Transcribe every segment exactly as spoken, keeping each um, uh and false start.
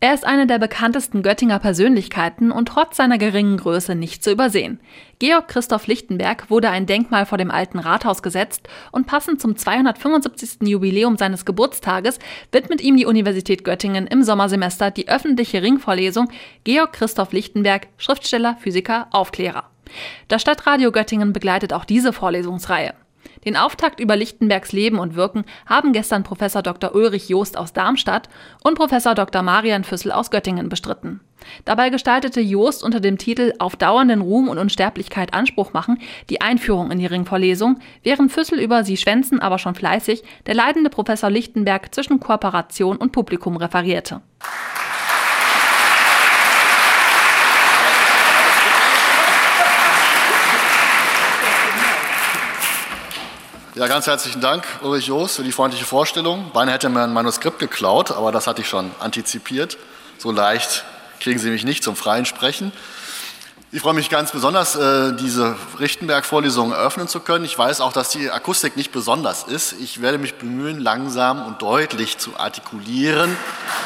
Er ist eine der bekanntesten Göttinger Persönlichkeiten und trotz seiner geringen Größe nicht zu übersehen. Georg Christoph Lichtenberg wurde ein Denkmal vor dem Alten Rathaus gesetzt und passend zum zweihundertfünfundsiebzigsten Jubiläum seines Geburtstages widmet ihm die Universität Göttingen im Sommersemester die öffentliche Ringvorlesung Georg Christoph Lichtenberg, Schriftsteller, Physiker, Aufklärer. Das Stadtradio Göttingen begleitet auch diese Vorlesungsreihe. Den Auftakt über Lichtenbergs Leben und Wirken haben gestern Professor Doktor Ulrich Joost aus Darmstadt und Professor Doktor Marian Füssel aus Göttingen bestritten. Dabei gestaltete Joost unter dem Titel »Auf dauernden Ruhm und Unsterblichkeit Anspruch machen« die Einführung in die Ringvorlesung, während Füssel über »Sie schwänzen aber schon fleißig« der leidende Professor Lichtenberg zwischen Kooperation und Publikum referierte. Ja, ganz herzlichen Dank, Ulrich Joost, für die freundliche Vorstellung. Beinahe hätte er mir ein Manuskript geklaut, aber das hatte ich schon antizipiert. So leicht kriegen Sie mich nicht zum freien Sprechen. Ich freue mich ganz besonders, diese Lichtenberg-Vorlesung eröffnen zu können. Ich weiß auch, dass die Akustik nicht besonders ist. Ich werde mich bemühen, langsam und deutlich zu artikulieren,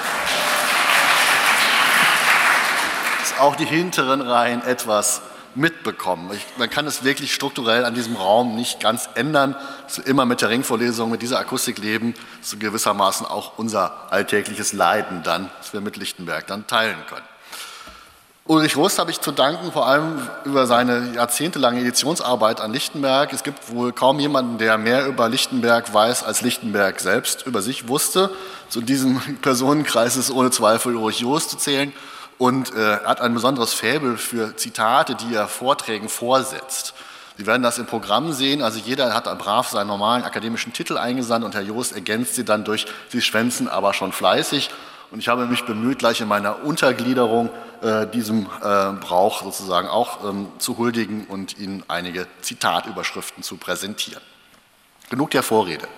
dass auch die hinteren Reihen etwas mitbekommen. Ich, man kann es wirklich strukturell an diesem Raum nicht ganz ändern. So immer mit der Ringvorlesung, mit dieser Akustik leben, so gewissermaßen auch unser alltägliches Leiden dann, das wir mit Lichtenberg dann teilen können. Ulrich Joost habe ich zu danken, vor allem über seine jahrzehntelange Editionsarbeit an Lichtenberg. Es gibt wohl kaum jemanden, der mehr über Lichtenberg weiß, als Lichtenberg selbst über sich wusste. Zu diesem Personenkreis ist ohne Zweifel Ulrich Joost zu zählen. Und äh, er hat ein besonderes Faible für Zitate, die er Vorträgen vorsetzt. Sie werden das im Programm sehen, also jeder hat brav seinen normalen akademischen Titel eingesandt und Herr Joost ergänzt sie dann durch »Sie schwänzen aber schon fleißig«. Und ich habe mich bemüht, gleich in meiner Untergliederung äh, diesem äh, Brauch sozusagen auch ähm, zu huldigen und Ihnen einige Zitatüberschriften zu präsentieren. Genug der Vorrede.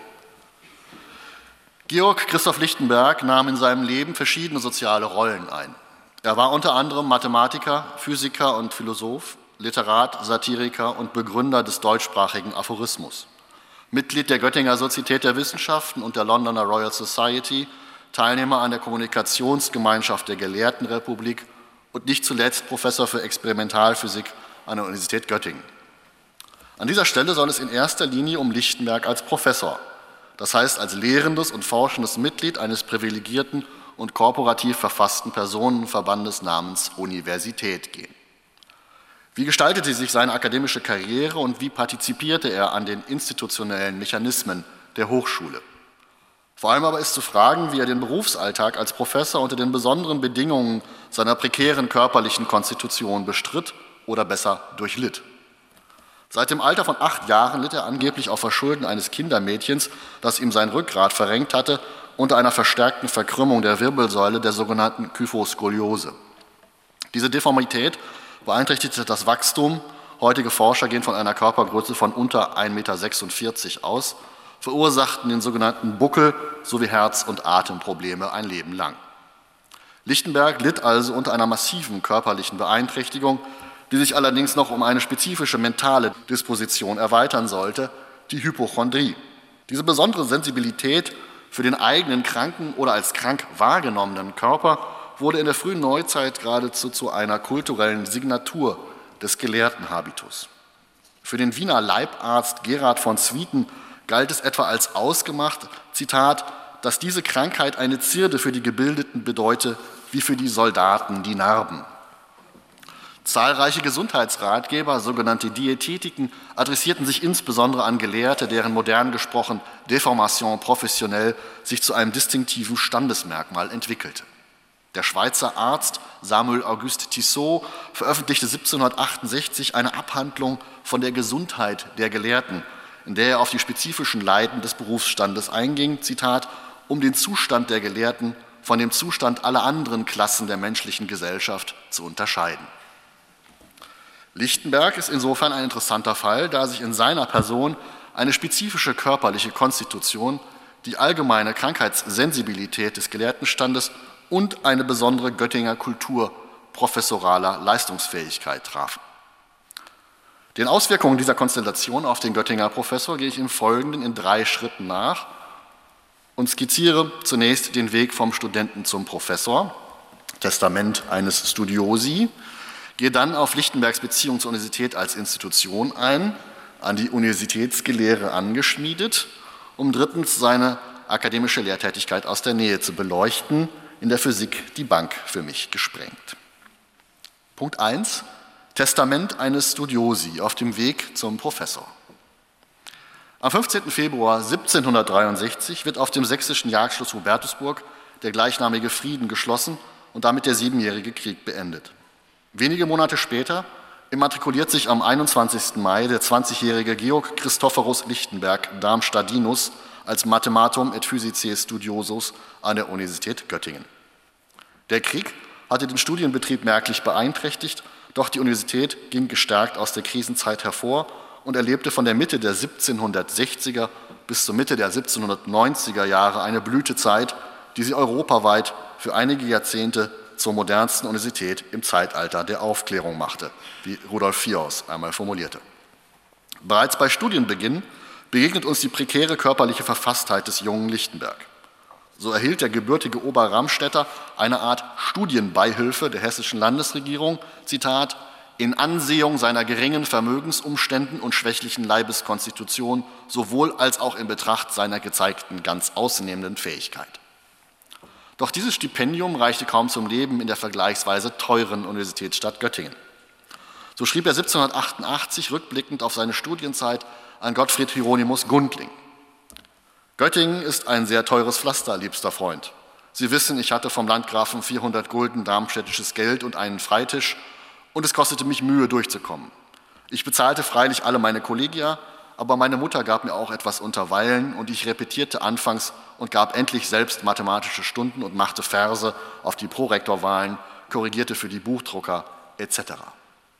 Georg Christoph Lichtenberg nahm in seinem Leben verschiedene soziale Rollen ein. Er war unter anderem Mathematiker, Physiker und Philosoph, Literat, Satiriker und Begründer des deutschsprachigen Aphorismus. Mitglied der Göttinger Sozietät der Wissenschaften und der Londoner Royal Society, Teilnehmer an der Kommunikationsgemeinschaft der Gelehrtenrepublik und nicht zuletzt Professor für Experimentalphysik an der Universität Göttingen. An dieser Stelle soll es in erster Linie um Lichtenberg als Professor, das heißt als lehrendes und forschendes Mitglied eines privilegierten und korporativ verfassten Personenverbandes namens Universität gehen. Wie gestaltete sich seine akademische Karriere und wie partizipierte er an den institutionellen Mechanismen der Hochschule? Vor allem aber ist zu fragen, wie er den Berufsalltag als Professor unter den besonderen Bedingungen seiner prekären körperlichen Konstitution bestritt oder besser durchlitt. Seit dem Alter von acht Jahren litt er angeblich auf Verschulden eines Kindermädchens, das ihm sein Rückgrat verrenkt hatte, unter einer verstärkten Verkrümmung der Wirbelsäule, der sogenannten Kyphoskoliose. Diese Deformität beeinträchtigte das Wachstum. Heutige Forscher gehen von einer Körpergröße von unter ein Meter sechsundvierzig aus, verursachten den sogenannten Buckel sowie Herz- und Atemprobleme ein Leben lang. Lichtenberg litt also unter einer massiven körperlichen Beeinträchtigung, die sich allerdings noch um eine spezifische mentale Disposition erweitern sollte, die Hypochondrie. Diese besondere Sensibilität für den eigenen kranken oder als krank wahrgenommenen Körper wurde in der frühen Neuzeit geradezu zu einer kulturellen Signatur des Gelehrtenhabitus. Für den Wiener Leibarzt Gerhard von Swieten galt es etwa als ausgemacht, Zitat, dass diese Krankheit eine Zierde für die Gebildeten bedeute, wie für die Soldaten die Narben. Zahlreiche Gesundheitsratgeber, sogenannte Diätetiken, adressierten sich insbesondere an Gelehrte, deren modern gesprochen Deformation professionell sich zu einem distinktiven Standesmerkmal entwickelte. Der Schweizer Arzt Samuel Auguste Tissot veröffentlichte siebzehnhundertachtundsechzig eine Abhandlung von der Gesundheit der Gelehrten, in der er auf die spezifischen Leiden des Berufsstandes einging, Zitat, um den Zustand der Gelehrten von dem Zustand aller anderen Klassen der menschlichen Gesellschaft zu unterscheiden. Lichtenberg ist insofern ein interessanter Fall, da sich in seiner Person eine spezifische körperliche Konstitution, die allgemeine Krankheitssensibilität des Gelehrtenstandes und eine besondere Göttinger Kultur professoraler Leistungsfähigkeit trafen. Den Auswirkungen dieser Konstellation auf den Göttinger Professor gehe ich im Folgenden in drei Schritten nach und skizziere zunächst den Weg vom Studenten zum Professor, Testament eines Studiosi, gehe dann auf Lichtenbergs Beziehung zur Universität als Institution ein, an die Universitätsgelehre angeschmiedet, um drittens seine akademische Lehrtätigkeit aus der Nähe zu beleuchten, in der Physik die Bank für mich gesprengt. Punkt eins. Testament eines Studiosi auf dem Weg zum Professor. Am fünfzehnten Februar siebzehnhundertdreiundsechzig wird auf dem sächsischen Jagdschloss Hubertusburg der gleichnamige Frieden geschlossen und damit der Siebenjährige Krieg beendet. Wenige Monate später immatrikuliert sich am einundzwanzigsten Mai der zwanzigjährige Georg Christophorus Lichtenberg Darmstadtinus als Mathematum et Physicae Studiosus an der Universität Göttingen. Der Krieg hatte den Studienbetrieb merklich beeinträchtigt, doch die Universität ging gestärkt aus der Krisenzeit hervor und erlebte von der Mitte der siebzehnhundertsechziger bis zur Mitte der siebzehnhundertneunziger Jahre eine Blütezeit, die sie europaweit für einige Jahrzehnte zur modernsten Universität im Zeitalter der Aufklärung machte, wie Rudolf Viehhaus einmal formulierte. Bereits bei Studienbeginn begegnet uns die prekäre körperliche Verfasstheit des jungen Lichtenberg. So erhielt der gebürtige Oberramstädter eine Art Studienbeihilfe der hessischen Landesregierung, Zitat, in Ansehung seiner geringen Vermögensumständen und schwächlichen Leibeskonstitution, sowohl als auch in Betracht seiner gezeigten ganz ausnehmenden Fähigkeit. Doch dieses Stipendium reichte kaum zum Leben in der vergleichsweise teuren Universitätsstadt Göttingen. So schrieb er siebzehnhundertachtundachtzig rückblickend auf seine Studienzeit an Gottfried Hieronymus Gundling. Göttingen ist ein sehr teures Pflaster, liebster Freund. Sie wissen, ich hatte vom Landgrafen vierhundert Gulden darmstädtisches Geld und einen Freitisch, und es kostete mich Mühe, durchzukommen. Ich bezahlte freilich alle meine Kollegia, aber meine Mutter gab mir auch etwas unterweilen und ich repetierte anfangs und gab endlich selbst mathematische Stunden und machte Verse auf die Prorektorwahlen, korrigierte für die Buchdrucker et cetera.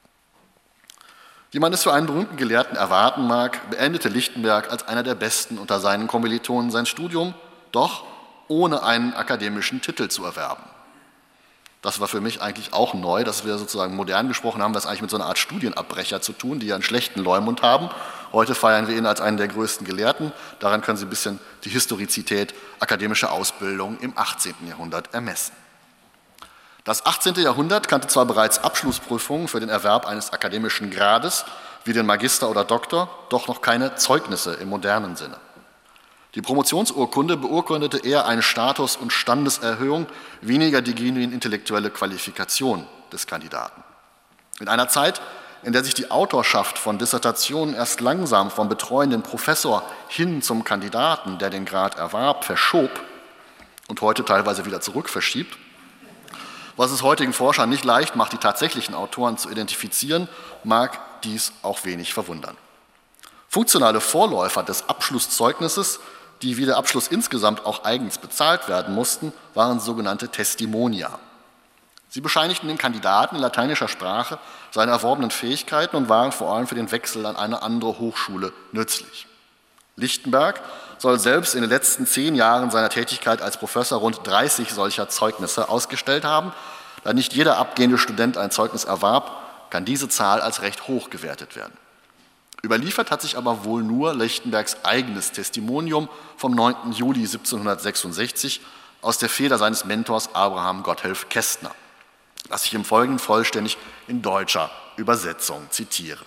Wie man es für einen berühmten Gelehrten erwarten mag, beendete Lichtenberg als einer der Besten unter seinen Kommilitonen sein Studium, doch ohne einen akademischen Titel zu erwerben. Das war für mich eigentlich auch neu, dass wir sozusagen modern gesprochen haben, das eigentlich mit so einer Art Studienabbrecher zu tun, die ja einen schlechten Leumund haben. Heute feiern wir ihn als einen der größten Gelehrten. Daran können Sie ein bisschen die Historizität akademischer Ausbildung im achtzehnten Jahrhundert ermessen. Das achtzehnte Jahrhundert kannte zwar bereits Abschlussprüfungen für den Erwerb eines akademischen Grades, wie den Magister oder Doktor, doch noch keine Zeugnisse im modernen Sinne. Die Promotionsurkunde beurkundete eher eine Status- und Standeserhöhung, weniger die genuin intellektuelle Qualifikation des Kandidaten. In einer Zeit, in der sich die Autorschaft von Dissertationen erst langsam vom betreuenden Professor hin zum Kandidaten, der den Grad erwarb, verschob und heute teilweise wieder zurück verschiebt, was es heutigen Forschern nicht leicht macht, die tatsächlichen Autoren zu identifizieren, mag dies auch wenig verwundern. Funktionale Vorläufer des Abschlusszeugnisses, die wie der Abschluss insgesamt auch eigens bezahlt werden mussten, waren sogenannte Testimonia. Sie bescheinigten dem Kandidaten in lateinischer Sprache seine erworbenen Fähigkeiten und waren vor allem für den Wechsel an eine andere Hochschule nützlich. Lichtenberg soll selbst in den letzten zehn Jahren seiner Tätigkeit als Professor rund dreißig solcher Zeugnisse ausgestellt haben. Da nicht jeder abgehende Student ein Zeugnis erwarb, kann diese Zahl als recht hoch gewertet werden. Überliefert hat sich aber wohl nur Lichtenbergs eigenes Testimonium vom neunten Juli siebzehnhundertsechsundsechzig aus der Feder seines Mentors Abraham Gotthelf Kästner, das ich im Folgenden vollständig in deutscher Übersetzung zitiere.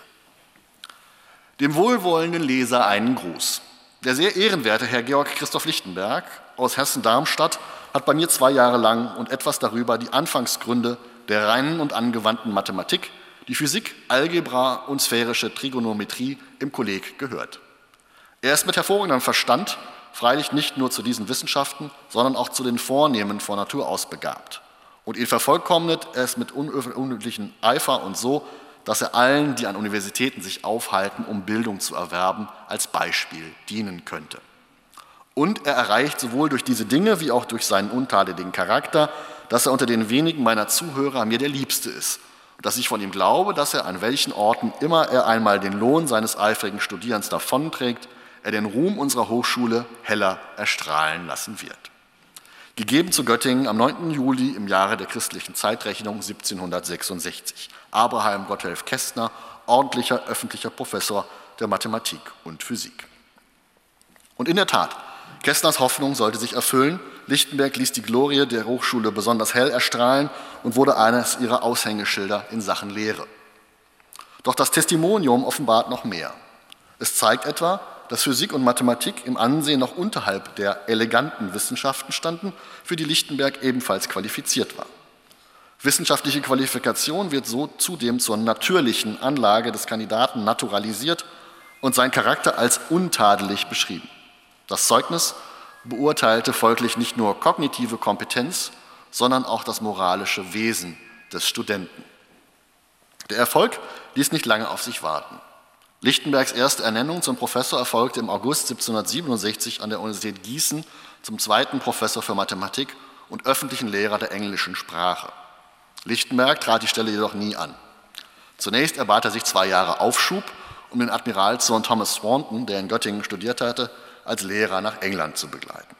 Dem wohlwollenden Leser einen Gruß. Der sehr ehrenwerte Herr Georg Christoph Lichtenberg aus Hessen-Darmstadt hat bei mir zwei Jahre lang und etwas darüber die Anfangsgründe der reinen und angewandten Mathematik, die Physik, Algebra und sphärische Trigonometrie im Kolleg gehört. Er ist mit hervorragendem Verstand, freilich nicht nur zu diesen Wissenschaften, sondern auch zu den Vornehmen von Natur aus begabt. Und ihn vervollkommnet er es mit unüblichem Eifer und so, dass er allen, die an Universitäten sich aufhalten, um Bildung zu erwerben, als Beispiel dienen könnte. Und er erreicht sowohl durch diese Dinge wie auch durch seinen untadeligen Charakter, dass er unter den wenigen meiner Zuhörer mir der Liebste ist. Und dass ich von ihm glaube, dass er an welchen Orten immer er einmal den Lohn seines eifrigen Studierens davonträgt, er den Ruhm unserer Hochschule heller erstrahlen lassen wird. Gegeben zu Göttingen am neunten Juli im Jahre der christlichen Zeitrechnung siebzehnhundertsechsundsechzig. Abraham Gotthelf Kästner, ordentlicher öffentlicher Professor der Mathematik und Physik. Und in der Tat, Kästners Hoffnung sollte sich erfüllen. Lichtenberg ließ die Glorie der Hochschule besonders hell erstrahlen und wurde eines ihrer Aushängeschilder in Sachen Lehre. Doch das Testimonium offenbart noch mehr. Es zeigt etwa, dass Physik und Mathematik im Ansehen noch unterhalb der eleganten Wissenschaften standen, für die Lichtenberg ebenfalls qualifiziert war. Wissenschaftliche Qualifikation wird so zudem zur natürlichen Anlage des Kandidaten naturalisiert und sein Charakter als untadelig beschrieben. Das Zeugnis beurteilte folglich nicht nur kognitive Kompetenz, sondern auch das moralische Wesen des Studenten. Der Erfolg ließ nicht lange auf sich warten. Lichtenbergs erste Ernennung zum Professor erfolgte im August siebzehnhundertsiebenundsechzig an der Universität Gießen zum zweiten Professor für Mathematik und öffentlichen Lehrer der englischen Sprache. Lichtenberg trat die Stelle jedoch nie an. Zunächst erbat er sich zwei Jahre Aufschub, um den Admiralssohn Thomas Swanton, der in Göttingen studiert hatte, als Lehrer nach England zu begleiten.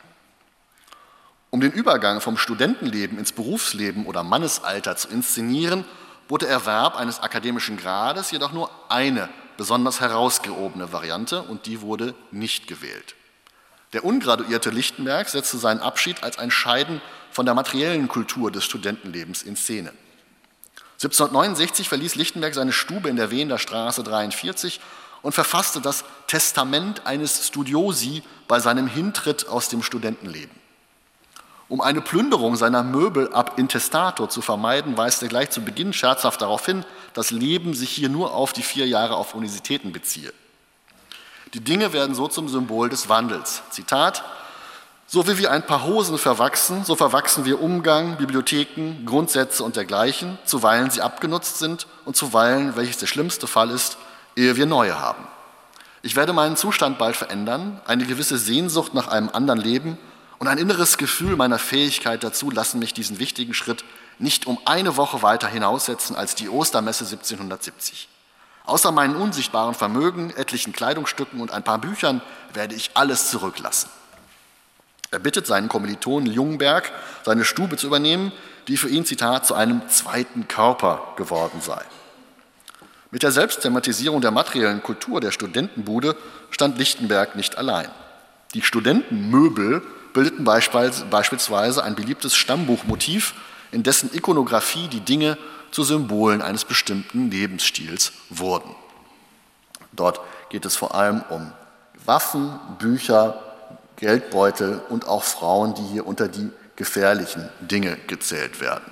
Um den Übergang vom Studentenleben ins Berufsleben oder Mannesalter zu inszenieren, bot der Erwerb eines akademischen Grades jedoch nur eine besonders herausgehobene Variante und die wurde nicht gewählt. Der ungraduierte Lichtenberg setzte seinen Abschied als ein Scheiden von der materiellen Kultur des Studentenlebens in Szene. siebzehnhundertneunundsechzig verließ Lichtenberg seine Stube in der Wiener Straße dreiundvierzig und verfasste das Testament eines Studiosi bei seinem Hintritt aus dem Studentenleben. Um eine Plünderung seiner Möbel ab intestato zu vermeiden, weist er gleich zu Beginn scherzhaft darauf hin, dass Leben sich hier nur auf die vier Jahre auf Universitäten beziehe. Die Dinge werden so zum Symbol des Wandels. Zitat: So wie wir ein paar Hosen verwachsen, so verwachsen wir Umgang, Bibliotheken, Grundsätze und dergleichen, zuweilen sie abgenutzt sind und zuweilen, welches der schlimmste Fall ist, ehe wir neue haben. Ich werde meinen Zustand bald verändern, eine gewisse Sehnsucht nach einem anderen Leben und ein inneres Gefühl meiner Fähigkeit dazu lassen mich diesen wichtigen Schritt nicht um eine Woche weiter hinaussetzen als die Ostermesse siebzehnhundertsiebzig. Außer meinen unsichtbaren Vermögen, etlichen Kleidungsstücken und ein paar Büchern werde ich alles zurücklassen. Er bittet seinen Kommilitonen Ljungberg, seine Stube zu übernehmen, die für ihn, Zitat, zu einem zweiten Körper geworden sei. Mit der Selbstthematisierung der materiellen Kultur der Studentenbude stand Lichtenberg nicht allein. Die Studentenmöbel bildeten beispielsweise ein beliebtes Stammbuchmotiv, in dessen Ikonografie die Dinge zu Symbolen eines bestimmten Lebensstils wurden. Dort geht es vor allem um Waffen, Bücher, Geldbeutel und auch Frauen, die hier unter die gefährlichen Dinge gezählt werden.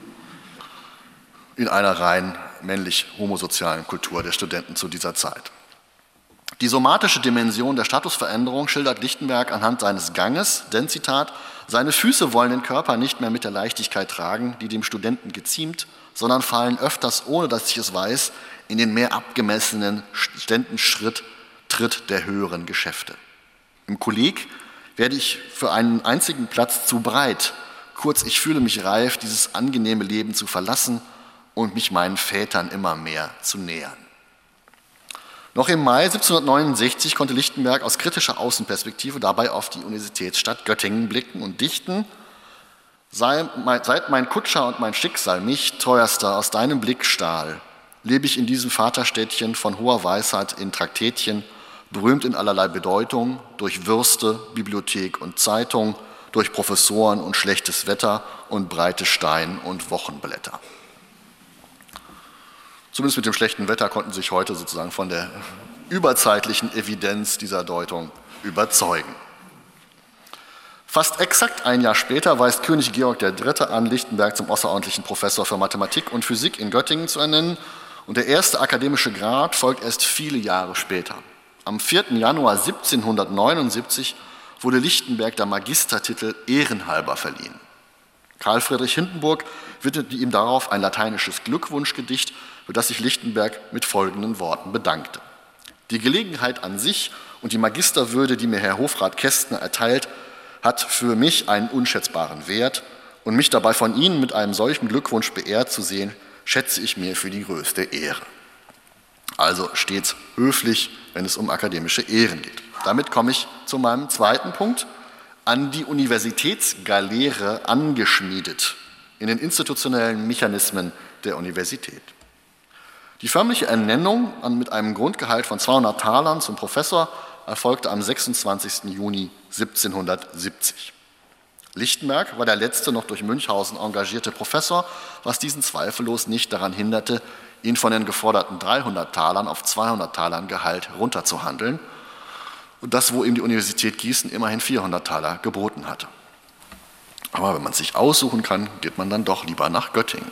In einer rein männlich homosozialen Kultur der Studenten zu dieser Zeit. Die somatische Dimension der Statusveränderung schildert Lichtenberg anhand seines Ganges, denn, Zitat, seine Füße wollen den Körper nicht mehr mit der Leichtigkeit tragen, die dem Studenten geziemt, sondern fallen öfters, ohne dass ich es weiß, in den mehr abgemessenen Ständenschritt Tritt der höheren Geschäfte. Im Kolleg werde ich für einen einzigen Platz zu breit. Kurz, ich fühle mich reif, dieses angenehme Leben zu verlassen und mich meinen Vätern immer mehr zu nähern. Noch im Mai siebzehnhundertneunundsechzig konnte Lichtenberg aus kritischer Außenperspektive dabei auf die Universitätsstadt Göttingen blicken und dichten: Sei, Seid mein Kutscher und mein Schicksal mich, teuerster, aus deinem Blick stahl, lebe ich in diesem Vaterstädtchen von hoher Weisheit in Traktätchen, berühmt in allerlei Bedeutung, durch Würste, Bibliothek und Zeitung, durch Professoren und schlechtes Wetter und breite Stein- und Wochenblätter. Zumindest mit dem schlechten Wetter konnten sich heute sozusagen von der überzeitlichen Evidenz dieser Deutung überzeugen. Fast exakt ein Jahr später weist König Georg der Dritte an, Lichtenberg zum außerordentlichen Professor für Mathematik und Physik in Göttingen zu ernennen, und der erste akademische Grad folgt erst viele Jahre später. Am vierten Januar siebzehnhundertneunundsiebzig wurde Lichtenberg der Magistertitel ehrenhalber verliehen. Karl Friedrich Hindenburg widmete ihm darauf ein lateinisches Glückwunschgedicht, für das sich Lichtenberg mit folgenden Worten bedankte: Die Gelegenheit an sich und die Magisterwürde, die mir Herr Hofrat Kästner erteilt, hat für mich einen unschätzbaren Wert, und mich dabei von Ihnen mit einem solchen Glückwunsch beehrt zu sehen, schätze ich mir für die größte Ehre. Also stets höflich, wenn es um akademische Ehren geht. Damit komme ich zu meinem zweiten Punkt: an die Universitätsgaleere angeschmiedet in den institutionellen Mechanismen der Universität. Die förmliche Ernennung mit einem Grundgehalt von zweihundert Talern zum Professor erfolgte am sechsundzwanzigsten Juni siebzehnhundertsiebzig. Lichtenberg war der letzte noch durch Münchhausen engagierte Professor, was diesen zweifellos nicht daran hinderte, ihn von den geforderten dreihundert Talern auf zweihundert Talern Gehalt runterzuhandeln. Und das, wo ihm die Universität Gießen immerhin vierhundert Taler geboten hatte. Aber wenn man es sich aussuchen kann, geht man dann doch lieber nach Göttingen.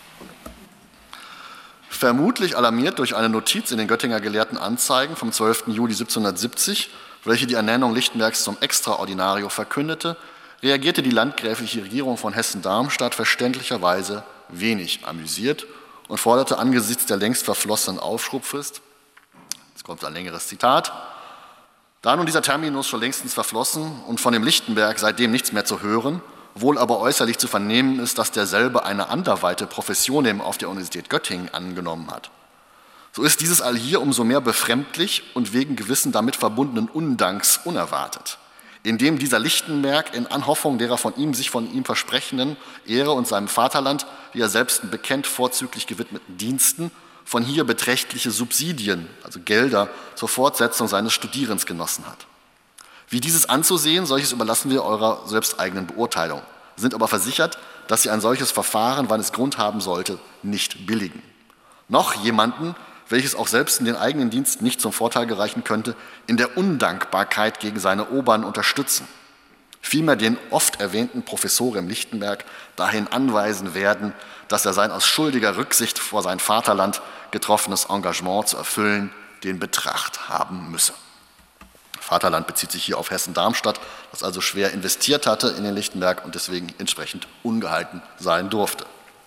Vermutlich alarmiert durch eine Notiz in den Göttinger Gelehrten Anzeigen vom zwölften Juli siebzehnhundertsiebzig, welche die Ernennung Lichtenbergs zum Extraordinario verkündete, reagierte die landgräfliche Regierung von Hessen-Darmstadt verständlicherweise wenig amüsiert und forderte angesichts der längst verflossenen Aufschubfrist, jetzt kommt ein längeres Zitat, da nun dieser Terminus schon längstens verflossen und von dem Lichtenberg seitdem nichts mehr zu hören, wohl aber äußerlich zu vernehmen ist, dass derselbe eine anderweite Profession auf der Universität Göttingen angenommen hat. So ist dieses Allhier umso mehr befremdlich und wegen gewissen damit verbundenen Undanks unerwartet, indem dieser Lichtenberg in Anhoffung derer von ihm sich von ihm versprechenden Ehre und seinem Vaterland, wie er selbst bekennt, vorzüglich gewidmeten Diensten, von hier beträchtliche Subsidien, also Gelder, zur Fortsetzung seines Studierens genossen hat. Wie dieses anzusehen, solches überlassen wir eurer selbsteigenen Beurteilung, sind aber versichert, dass sie ein solches Verfahren, wann es Grund haben sollte, nicht billigen. Noch jemanden, welches auch selbst in den eigenen Diensten nicht zum Vorteil gereichen könnte, in der Undankbarkeit gegen seine Obern unterstützen. Vielmehr den oft erwähnten Professor im Lichtenberg dahin anweisen werden, dass er sein aus schuldiger Rücksicht vor sein Vaterland getroffenes Engagement zu erfüllen, den Betracht haben müsse. Vaterland bezieht sich hier auf Hessen-Darmstadt, das also schwer investiert hatte in den Lichtenberg und deswegen entsprechend ungehalten sein durfte.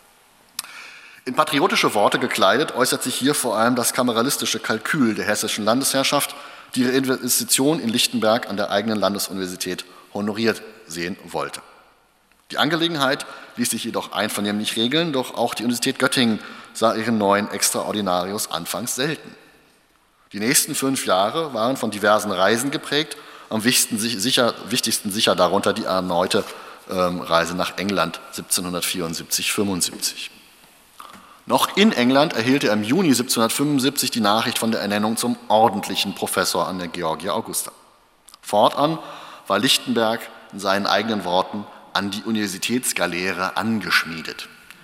In patriotische Worte gekleidet äußert sich hier vor allem das kameralistische Kalkül der hessischen Landesherrschaft, die ihre Investition in Lichtenberg an der eigenen Landesuniversität honoriert sehen wollte. Die Angelegenheit ließ sich jedoch einvernehmlich regeln, doch auch die Universität Göttingen sah ihren neuen Extraordinarius anfangs selten. Die nächsten fünf Jahre waren von diversen Reisen geprägt, am wichtigsten sicher, wichtigsten sicher darunter die erneute ähm, Reise nach England siebzehnhundertvierundsiebzig fünfundsiebzig. Noch in England erhielt er im Juni siebzehnhundertfünfundsiebzig die Nachricht von der Ernennung zum ordentlichen Professor an der Georgia Augusta. Fortan war Lichtenberg in seinen eigenen Worten an die Universitätsgaleere angeschmiedet.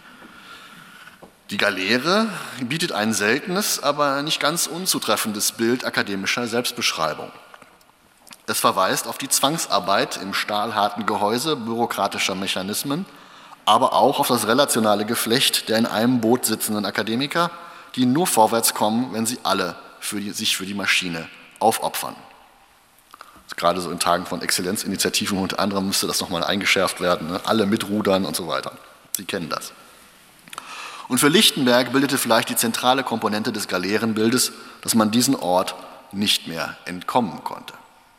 Die Galeere bietet ein seltenes, aber nicht ganz unzutreffendes Bild akademischer Selbstbeschreibung. Es verweist auf die Zwangsarbeit im stahlharten Gehäuse bürokratischer Mechanismen, aber auch auf das relationale Geflecht der in einem Boot sitzenden Akademiker, die nur vorwärts kommen, wenn sie alle für die, sich für die Maschine aufopfern. Gerade so in Tagen von Exzellenzinitiativen und anderem müsste das nochmal eingeschärft werden, ne? Alle mitrudern und so weiter. Sie kennen das. Und für Lichtenberg bildete vielleicht die zentrale Komponente des Galeerenbildes, dass man diesen Ort nicht mehr entkommen konnte.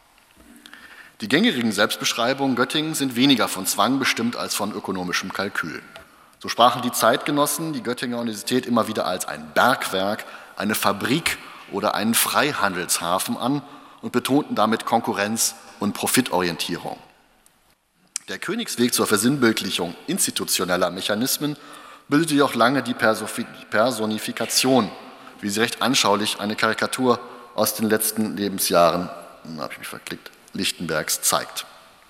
Die gängigen Selbstbeschreibungen Göttingens sind weniger von Zwang bestimmt als von ökonomischem Kalkül. So sprachen die Zeitgenossen die Göttinger Universität immer wieder als ein Bergwerk, eine Fabrik oder einen Freihandelshafen an und betonten damit Konkurrenz und Profitorientierung. Der Königsweg zur Versinnbildlichung institutioneller Mechanismen bildete jedoch lange die Personifikation, wie sie recht anschaulich eine Karikatur aus den letzten Lebensjahren, da habe ich mich verklickt, Lichtenbergs zeigt.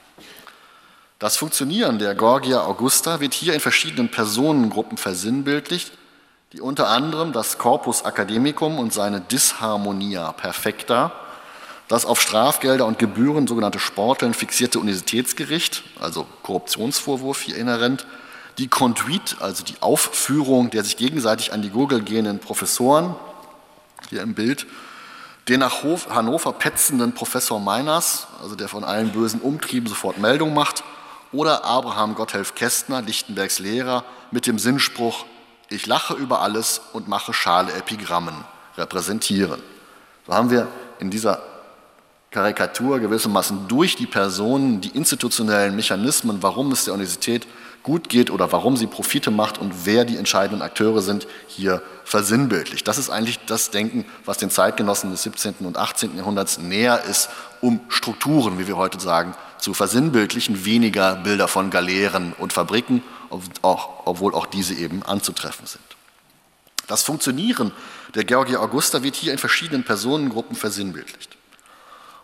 Das Funktionieren der Georgia Augusta wird hier in verschiedenen Personengruppen versinnbildlicht, die unter anderem das Corpus Academicum und seine Disharmonia Perfecta, das auf Strafgelder und Gebühren sogenannte Sporteln fixierte Universitätsgericht, also Korruptionsvorwurf hier inhärent, die Conduite, also die Aufführung der sich gegenseitig an die Gurgel gehenden Professoren, hier im Bild, den nach Hannover petzenden Professor Meiners, also der von allen bösen Umtrieben sofort Meldung macht, oder Abraham Gotthelf Kästner, Lichtenbergs Lehrer, mit dem Sinnspruch, ich lache über alles und mache schale Epigrammen, repräsentieren. So haben wir in dieser Karikatur gewissermaßen durch die Personen, die institutionellen Mechanismen, warum es der Universität gut geht oder warum sie Profite macht und wer die entscheidenden Akteure sind, hier versinnbildlicht. Das ist eigentlich das Denken, was den Zeitgenossen des siebzehnten und achtzehnten Jahrhunderts näher ist, um Strukturen, wie wir heute sagen, zu versinnbildlichen, weniger Bilder von Galeeren und Fabriken, obwohl auch diese eben anzutreffen sind. Das Funktionieren der Georgia Augusta wird hier in verschiedenen Personengruppen versinnbildlicht.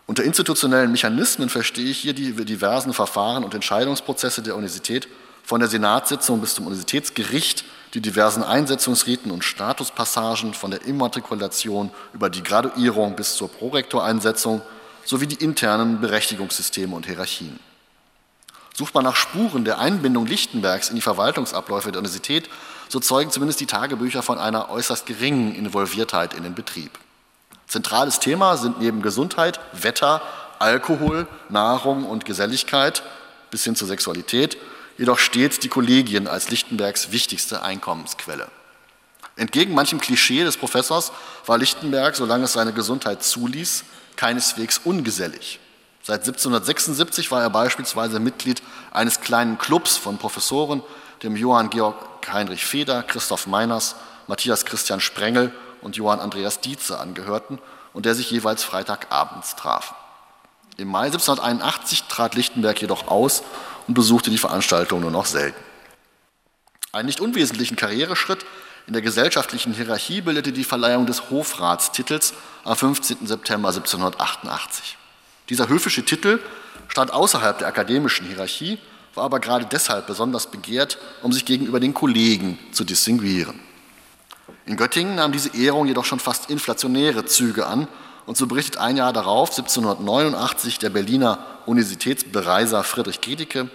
Unter institutionellen Mechanismen verstehe ich hier die diversen Verfahren und Entscheidungsprozesse der Universität, von der Senatssitzung bis zum Universitätsgericht, die diversen Einsetzungsriten und Statuspassagen, von der Immatrikulation über die Graduierung bis zur Prorektoreinsetzung sowie die internen Berechtigungssysteme und Hierarchien. Sucht man nach Spuren der Einbindung Lichtenbergs in die Verwaltungsabläufe der Universität, so zeugen zumindest die Tagebücher von einer äußerst geringen Involviertheit in den Betrieb. Zentrales Thema sind neben Gesundheit, Wetter, Alkohol, Nahrung und Geselligkeit bis hin zur Sexualität jedoch stets die Kollegien als Lichtenbergs wichtigste Einkommensquelle. Entgegen manchem Klischee des Professors war Lichtenberg, solange es seine Gesundheit zuließ, keineswegs ungesellig. Seit siebzehnhundertsechsundsiebzig war er beispielsweise Mitglied eines kleinen Clubs von Professoren, dem Johann Georg Heinrich Feder, Christoph Meiners, Matthias Christian Sprengel und Johann Andreas Dietze angehörten und der sich jeweils freitagabends traf. Im Mai siebzehnhunderteinundachtzig trat Lichtenberg jedoch aus und besuchte die Veranstaltung nur noch selten. Einen nicht unwesentlichen Karriereschritt in der gesellschaftlichen Hierarchie bildete die Verleihung des Hofratstitels am fünfzehnten September siebzehnhundertachtundachtzig. Dieser höfische Titel stand außerhalb der akademischen Hierarchie, war aber gerade deshalb besonders begehrt, um sich gegenüber den Kollegen zu distinguieren. In Göttingen nahm diese Ehrung jedoch schon fast inflationäre Züge an und so berichtet ein Jahr darauf, siebzehnhundertneunundachtzig, der Berliner Universitätsbereiser Friedrich Gedicke: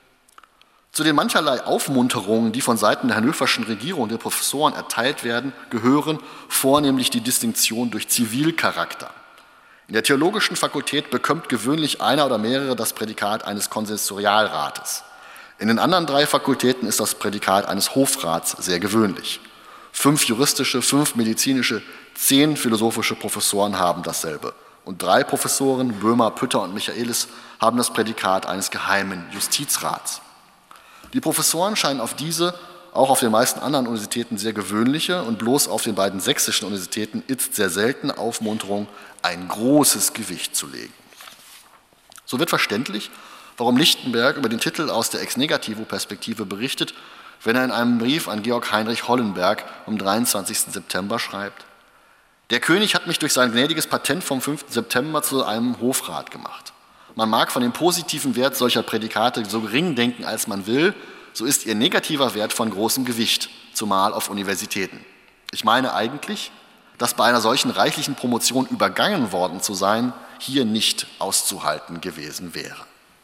Zu den mancherlei Aufmunterungen, die von Seiten der hannoverschen Regierung der Professoren erteilt werden, gehören vornehmlich die Distinktion durch Zivilcharakter. In der theologischen Fakultät bekommt gewöhnlich einer oder mehrere das Prädikat eines Konsistorialrates. In den anderen drei Fakultäten ist das Prädikat eines Hofrats sehr gewöhnlich. Fünf juristische, fünf medizinische, zehn philosophische Professoren haben dasselbe. Und drei Professoren, Böhmer, Pütter und Michaelis, haben das Prädikat eines geheimen Justizrats. Die Professoren scheinen auf diese, auch auf den meisten anderen Universitäten sehr gewöhnliche und bloß auf den beiden sächsischen Universitäten itzt sehr seltene Aufmunterung ein großes Gewicht zu legen. So wird verständlich, warum Lichtenberg über den Titel aus der Ex-Negativo-Perspektive berichtet, wenn er in einem Brief an Georg Heinrich Hollenberg am dreiundzwanzigsten September schreibt: Der König hat mich durch sein gnädiges Patent vom fünften September zu einem Hofrat gemacht. Man mag von dem positiven Wert solcher Prädikate so gering denken, als man will, so ist ihr negativer Wert von großem Gewicht, zumal auf Universitäten. Ich meine eigentlich, dass bei einer solchen reichlichen Promotion übergangen worden zu sein, hier nicht auszuhalten gewesen wäre.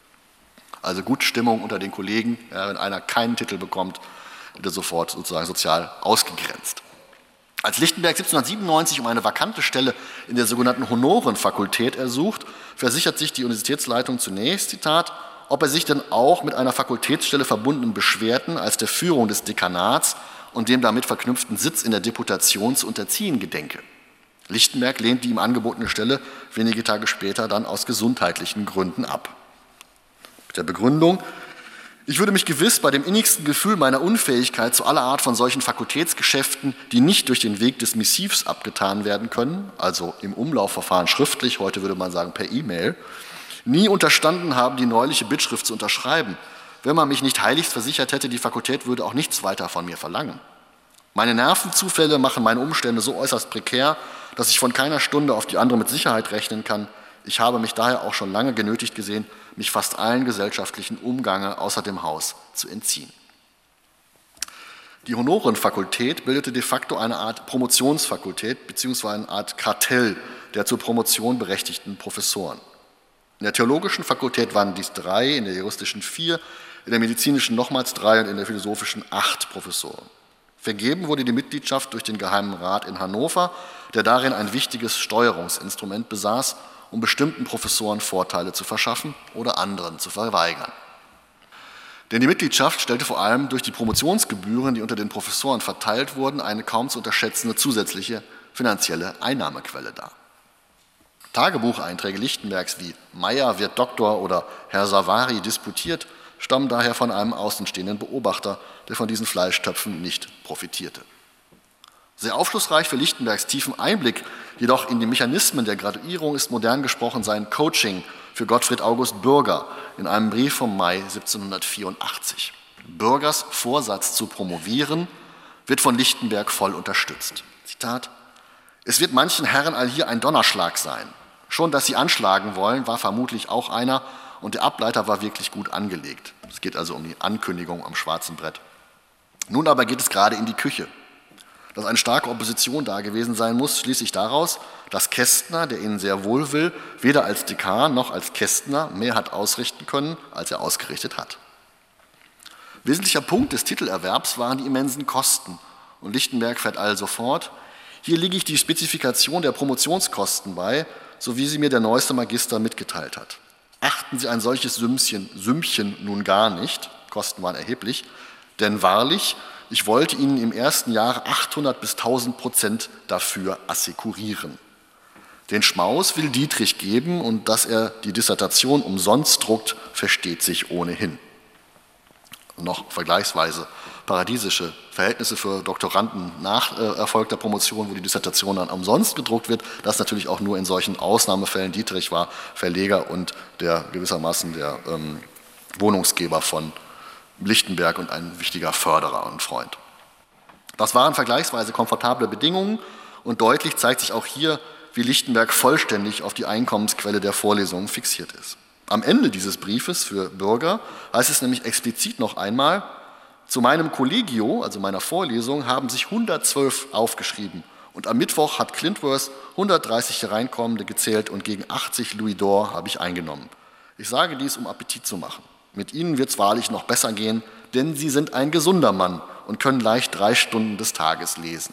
Also gut Stimmung unter den Kollegen, ja, wenn einer keinen Titel bekommt, wird er sofort sozusagen sozial ausgegrenzt. Als Lichtenberg siebzehnhundertsiebenundneunzig um eine vakante Stelle in der sogenannten Honorenfakultät ersucht, versichert sich die Universitätsleitung zunächst, Zitat, ob er sich denn auch mit einer Fakultätsstelle verbundenen Beschwerden als der Führung des Dekanats und dem damit verknüpften Sitz in der Deputation zu unterziehen gedenke. Lichtenberg lehnt die ihm angebotene Stelle wenige Tage später dann aus gesundheitlichen Gründen ab. Mit der Begründung: Ich würde mich gewiss bei dem innigsten Gefühl meiner Unfähigkeit zu aller Art von solchen Fakultätsgeschäften, die nicht durch den Weg des Missivs abgetan werden können, also im Umlaufverfahren schriftlich, heute würde man sagen per E-Mail, nie unterstanden haben, die neuliche Bittschrift zu unterschreiben, wenn man mich nicht heiligst versichert hätte, die Fakultät würde auch nichts weiter von mir verlangen. Meine Nervenzufälle machen meine Umstände so äußerst prekär, dass ich von keiner Stunde auf die andere mit Sicherheit rechnen kann. Ich habe mich daher auch schon lange genötigt gesehen, mich fast allen gesellschaftlichen Umgange außer dem Haus zu entziehen. Die Honorenfakultät bildete de facto eine Art Promotionsfakultät bzw. eine Art Kartell der zur Promotion berechtigten Professoren. In der theologischen Fakultät waren dies drei, in der juristischen vier, in der medizinischen nochmals drei und in der philosophischen acht Professoren. Vergeben wurde die Mitgliedschaft durch den Geheimen Rat in Hannover, der darin ein wichtiges Steuerungsinstrument besaß, um bestimmten Professoren Vorteile zu verschaffen oder anderen zu verweigern. Denn die Mitgliedschaft stellte vor allem durch die Promotionsgebühren, die unter den Professoren verteilt wurden, eine kaum zu unterschätzende zusätzliche finanzielle Einnahmequelle dar. Tagebucheinträge Lichtenbergs wie Meyer wird Doktor oder Herr Savary disputiert, stammen daher von einem außenstehenden Beobachter, der von diesen Fleischtöpfen nicht profitierte. Sehr aufschlussreich für Lichtenbergs tiefen Einblick jedoch in die Mechanismen der Graduierung ist modern gesprochen sein Coaching für Gottfried August Bürger in einem Brief vom Mai siebzehnhundertvierundachtzig. Bürgers Vorsatz zu promovieren wird von Lichtenberg voll unterstützt. Zitat: Es wird manchen Herren allhier ein Donnerschlag sein. Schon, dass sie anschlagen wollen, war vermutlich auch einer und der Ableiter war wirklich gut angelegt. Es geht also um die Ankündigung am schwarzen Brett. Nun aber geht es gerade in die Küche. Dass eine starke Opposition da gewesen sein muss, schließe ich daraus, dass Kästner, der ihnen sehr wohl will, weder als Dekan noch als Kästner mehr hat ausrichten können, als er ausgerichtet hat. Wesentlicher Punkt des Titelerwerbs waren die immensen Kosten. Und Lichtenberg fährt also fort: Hier lege ich die Spezifikation der Promotionskosten bei, so wie sie mir der neueste Magister mitgeteilt hat. Achten Sie ein solches Sümmchen, Sümmchen nun gar nicht, Kosten waren erheblich, denn wahrlich, ich wollte Ihnen im ersten Jahr achthundert bis tausend Prozent dafür assekurieren. Den Schmaus will Dietrich geben und dass er die Dissertation umsonst druckt, versteht sich ohnehin. Noch vergleichsweise paradiesische Verhältnisse für Doktoranden nach äh, erfolgter Promotion, wo die Dissertation dann umsonst gedruckt wird, das natürlich auch nur in solchen Ausnahmefällen. Dietrich war Verleger und der gewissermaßen der ähm, Wohnungsgeber von Lichtenberg und ein wichtiger Förderer und Freund. Das waren vergleichsweise komfortable Bedingungen und deutlich zeigt sich auch hier, wie Lichtenberg vollständig auf die Einkommensquelle der Vorlesungen fixiert ist. Am Ende dieses Briefes für Bürger heißt es nämlich explizit noch einmal: Zu meinem Kollegio, also meiner Vorlesung, haben sich hundertzwölf aufgeschrieben und am Mittwoch hat Clintworth hundertdreißig Hereinkommende gezählt und gegen achtzig Louis d'Or habe ich eingenommen. Ich sage dies, um Appetit zu machen. Mit Ihnen wird es wahrlich noch besser gehen, denn Sie sind ein gesunder Mann und können leicht drei Stunden des Tages lesen.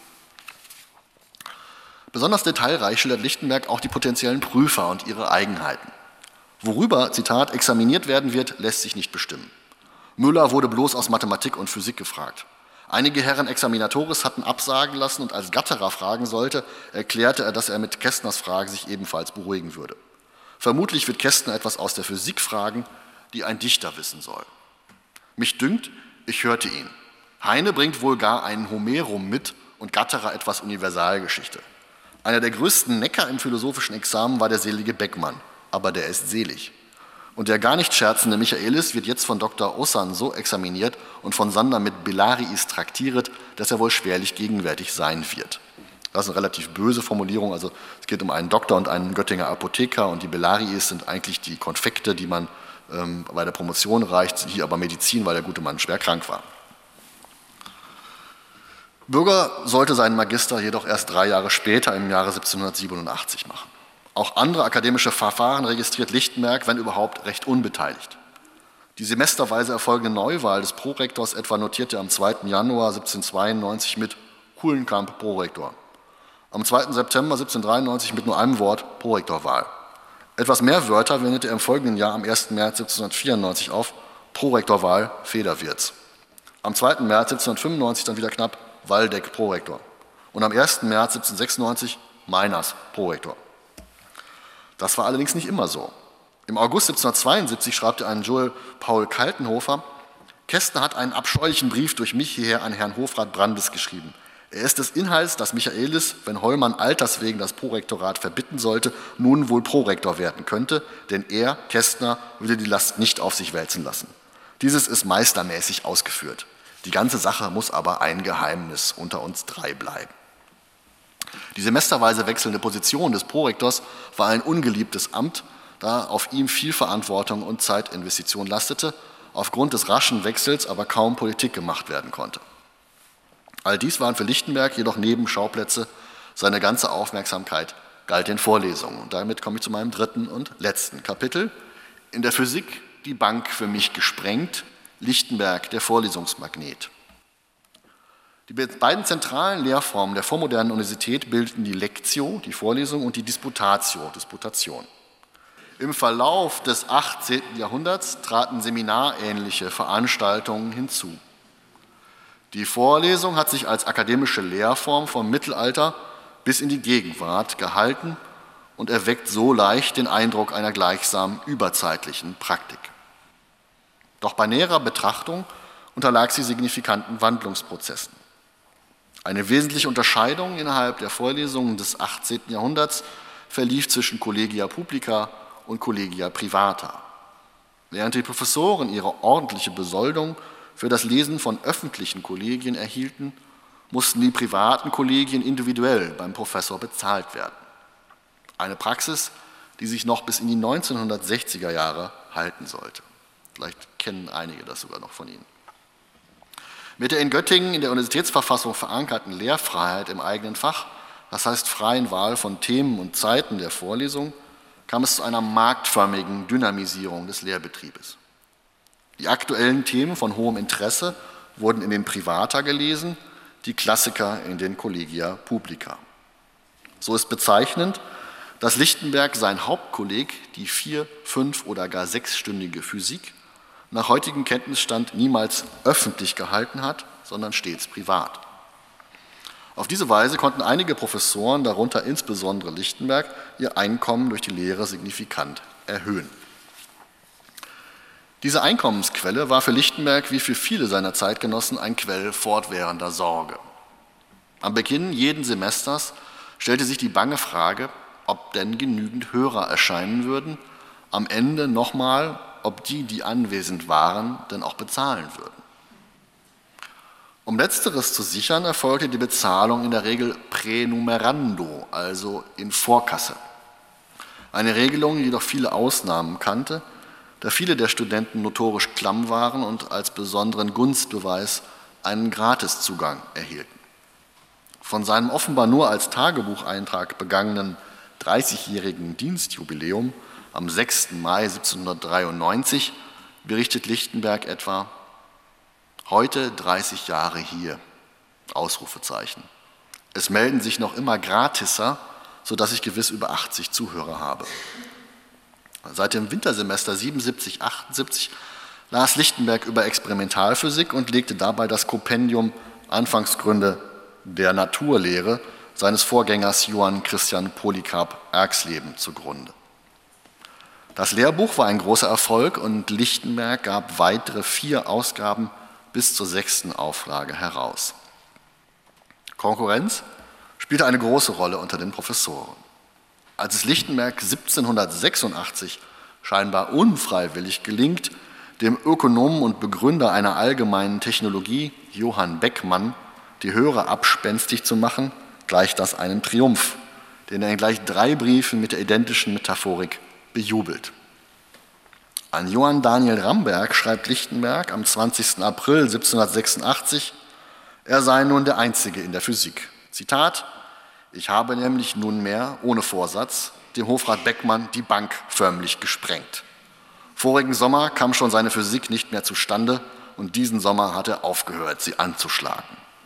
Besonders detailreich schildert Lichtenberg auch die potenziellen Prüfer und ihre Eigenheiten. Worüber, Zitat, examiniert werden wird, lässt sich nicht bestimmen. Müller wurde bloß aus Mathematik und Physik gefragt. Einige Herren Examinatoris hatten absagen lassen und als Gatterer fragen sollte, erklärte er, dass er mit Kästners Frage sich ebenfalls beruhigen würde. Vermutlich wird Kästner etwas aus der Physik fragen, die ein Dichter wissen soll. Mich dünkt, ich hörte ihn. Heine bringt wohl gar einen Homerum mit und Gatterer etwas Universalgeschichte. Einer der größten Necker im philosophischen Examen war der selige Beckmann, aber der ist selig. Und der gar nicht scherzende Michaelis wird jetzt von Doktor Ossan so examiniert und von Sander mit Belariis traktiert, dass er wohl schwerlich gegenwärtig sein wird. Das ist eine relativ böse Formulierung, also es geht um einen Doktor und einen Göttinger Apotheker und die Belariis sind eigentlich die Konfekte, die man ähm, bei der Promotion reicht, hier aber Medizin, weil der gute Mann schwer krank war. Bürger sollte seinen Magister jedoch erst drei Jahre später, im Jahre siebzehnhundertsiebenundachtzig, machen. Auch andere akademische Verfahren registriert Lichtenberg, wenn überhaupt, recht unbeteiligt. Die semesterweise erfolgende Neuwahl des Prorektors etwa notierte er am zweiten Januar siebzehnhundertzweiundneunzig mit Kuhlenkamp Prorektor. Am zweiten September siebzehnhundertdreiundneunzig mit nur einem Wort Prorektorwahl. Etwas mehr Wörter wendete er im folgenden Jahr am ersten März siebzehnhundertvierundneunzig auf Prorektorwahl Federwirz. Am zweiten März siebzehnhundertfünfundneunzig dann wieder knapp Waldeck Prorektor. Und am ersten März siebzehnhundertsechsundneunzig Meiners Prorektor. Das war allerdings nicht immer so. Im August siebzehnhundertzweiundsiebzig schreibt er an Joel Paul Kaltenhofer: Kästner hat einen abscheulichen Brief durch mich hierher an Herrn Hofrat Brandes geschrieben. Er ist des Inhalts, dass Michaelis, wenn Hollmann alters wegen das Prorektorat verbitten sollte, nun wohl Prorektor werden könnte, denn er, Kästner, würde die Last nicht auf sich wälzen lassen. Dieses ist meistermäßig ausgeführt. Die ganze Sache muss aber ein Geheimnis unter uns drei bleiben. Die semesterweise wechselnde Position des Prorektors war ein ungeliebtes Amt, da auf ihm viel Verantwortung und Zeitinvestition lastete, aufgrund des raschen Wechsels aber kaum Politik gemacht werden konnte. All dies waren für Lichtenberg jedoch Nebenschauplätze, seine ganze Aufmerksamkeit galt den Vorlesungen. Und damit komme ich zu meinem dritten und letzten Kapitel. In der Physik die Bank für mich gesprengt, Lichtenberg, der Vorlesungsmagnet. Die beiden zentralen Lehrformen der vormodernen Universität bildeten die Lectio, die Vorlesung, und die Disputatio, Disputation. Im Verlauf des achtzehnten Jahrhunderts traten seminarähnliche Veranstaltungen hinzu. Die Vorlesung hat sich als akademische Lehrform vom Mittelalter bis in die Gegenwart gehalten und erweckt so leicht den Eindruck einer gleichsam überzeitlichen Praktik. Doch bei näherer Betrachtung unterlag sie signifikanten Wandlungsprozessen. Eine wesentliche Unterscheidung innerhalb der Vorlesungen des achtzehnten Jahrhunderts verlief zwischen Collegia Publica und Collegia Privata. Während die Professoren ihre ordentliche Besoldung für das Lesen von öffentlichen Kollegien erhielten, mussten die privaten Kollegien individuell beim Professor bezahlt werden. Eine Praxis, die sich noch bis in die neunzehnhundertsechziger Jahre halten sollte. Vielleicht kennen einige das sogar noch von Ihnen. Mit der in Göttingen in der Universitätsverfassung verankerten Lehrfreiheit im eigenen Fach, das heißt freien Wahl von Themen und Zeiten der Vorlesung, kam es zu einer marktförmigen Dynamisierung des Lehrbetriebes. Die aktuellen Themen von hohem Interesse wurden in den Privata gelesen, die Klassiker in den Collegia Publica. So ist bezeichnend, dass Lichtenberg sein Hauptkolleg, die vier-, fünf- oder gar sechsstündige Physik, nach heutigem Kenntnisstand niemals öffentlich gehalten hat, sondern stets privat. Auf diese Weise konnten einige Professoren, darunter insbesondere Lichtenberg, ihr Einkommen durch die Lehre signifikant erhöhen. Diese Einkommensquelle war für Lichtenberg wie für viele seiner Zeitgenossen ein Quell fortwährender Sorge. Am Beginn jeden Semesters stellte sich die bange Frage, ob denn genügend Hörer erscheinen würden, am Ende nochmal, ob die, die anwesend waren, denn auch bezahlen würden. Um Letzteres zu sichern, erfolgte die Bezahlung in der Regel pränumerando, also in Vorkasse. Eine Regelung, die jedoch viele Ausnahmen kannte, da viele der Studenten notorisch klamm waren und als besonderen Gunstbeweis einen Gratiszugang erhielten. Von seinem offenbar nur als Tagebucheintrag begangenen dreißigjährigen Dienstjubiläum am sechsten Mai siebzehnhundertdreiundneunzig berichtet Lichtenberg etwa: Heute dreißig Jahre hier, Ausrufezeichen. Es melden sich noch immer Gratisser, sodass ich gewiss über achtzig Zuhörer habe. Seit dem Wintersemester siebenundsiebzig achtundsiebzig las Lichtenberg über Experimentalphysik und legte dabei das Kompendium Anfangsgründe der Naturlehre seines Vorgängers Johann Christian Polycarp Erxleben zugrunde. Das Lehrbuch war ein großer Erfolg und Lichtenberg gab weitere vier Ausgaben bis zur sechsten Auflage heraus. Konkurrenz spielte eine große Rolle unter den Professoren. Als es Lichtenberg siebzehnhundertsechsundachtzig scheinbar unfreiwillig gelingt, dem Ökonomen und Begründer einer allgemeinen Technologie, Johann Beckmann, die Hörer abspenstig zu machen, gleicht das einem Triumph, den er in gleich drei Briefen mit der identischen Metaphorik bejubelt. An Johann Daniel Ramberg schreibt Lichtenberg am zwanzigsten April siebzehnhundertsechsundachtzig, er sei nun der Einzige in der Physik. Zitat: Ich habe nämlich nunmehr, ohne Vorsatz, dem Hofrat Beckmann die Bank förmlich gesprengt. Vorigen Sommer kam schon seine Physik nicht mehr zustande und diesen Sommer hat er aufgehört, sie anzuschlagen.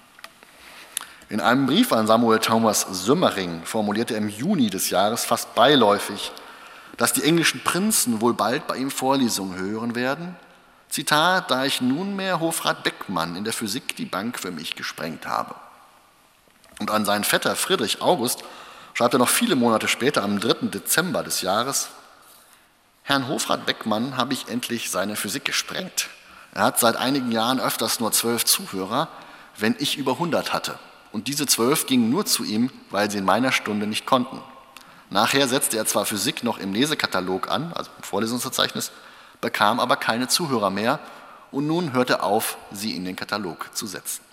In einem Brief an Samuel Thomas Sömmering formulierte er im Juni des Jahres fast beiläufig, dass die englischen Prinzen wohl bald bei ihm Vorlesungen hören werden. Zitat: Da ich nunmehr Hofrat Beckmann in der Physik die Bank für mich gesprengt habe. Und an seinen Vetter Friedrich August schreibt er noch viele Monate später, am dritten Dezember des Jahres: Herrn Hofrat Beckmann habe ich endlich seine Physik gesprengt. Er hat seit einigen Jahren öfters nur zwölf Zuhörer, wenn ich über hundert hatte. Und diese zwölf gingen nur zu ihm, weil sie in meiner Stunde nicht konnten. Nachher setzte er zwar Physik noch im Lesekatalog an, also im Vorlesungsverzeichnis, bekam aber keine Zuhörer mehr und nun hörte auf, sie in den Katalog zu setzen.